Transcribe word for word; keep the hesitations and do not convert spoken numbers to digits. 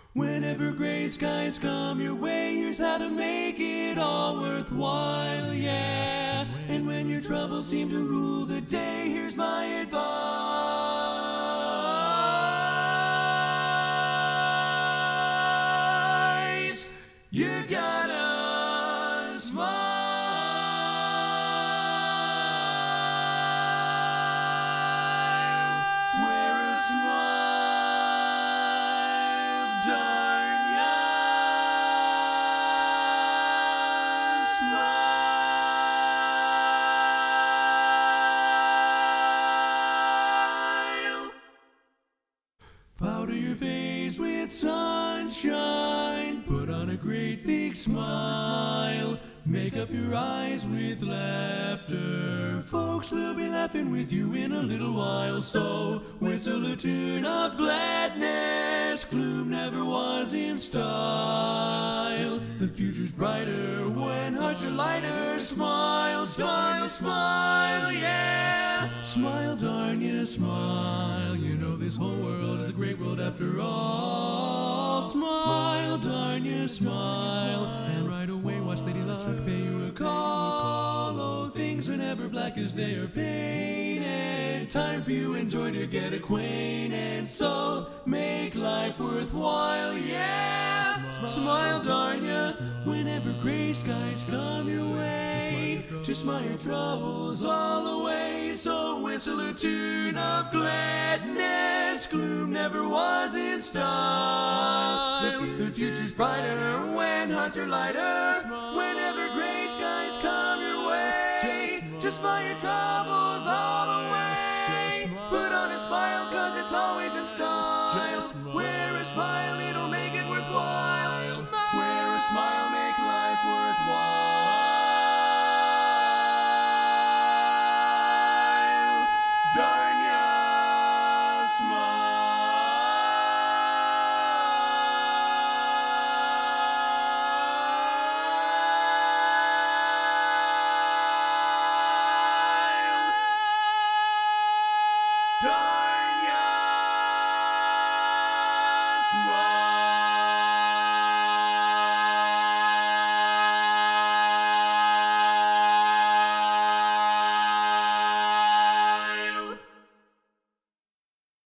Whenever gray skies come your way, here's how to make it all worthwhile, yeah. And when your troubles seem to rule the day, here's my advice. You gotta smile. Wear a smile, darn ya. Smile. Powder your face with sunshine. Put on a great big smile. Make up your eyes with laughter. Folks will be laughing with you in a little while. So whistle a tune of gladness. Gloom never was in style. The future's brighter when hearts are lighter. Smile, smile, smile, yeah. Smile, darn you, smile. You know this whole world is a great world after all. Smile, darn you, smile. And right away watch Lady Luck pay you a call. Oh, things are never black as they are painted. Time for you and joy to get acquainted. So make life worthwhile, yeah. Smile, darn ya. Whenever gray skies come your way, to smile your troubles all away. So whistle a tune of gladness. Gloom never was in style. The, the future's brighter when hearts are lighter. Whenever gray skies come your way, just smile your troubles all away. Put on a smile cause it's always in style. Wear a smile, it'll make it worthwhile. Wear a smile, make life worthwhile.